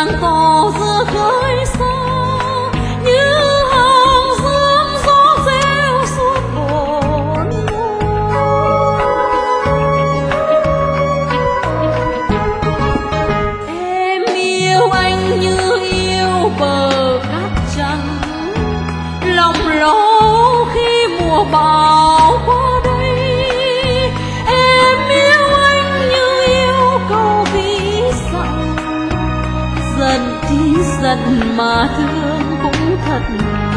vàng tỏ giữa khơi xa, như hàng dương gió reo suốt hồn em yêu anh như yêu bờ cát trắng, lòng lo khi mùa bão qua đây. Em yêu anh như yêu câu ví dặm, dần đi dần mà thương cũng thật.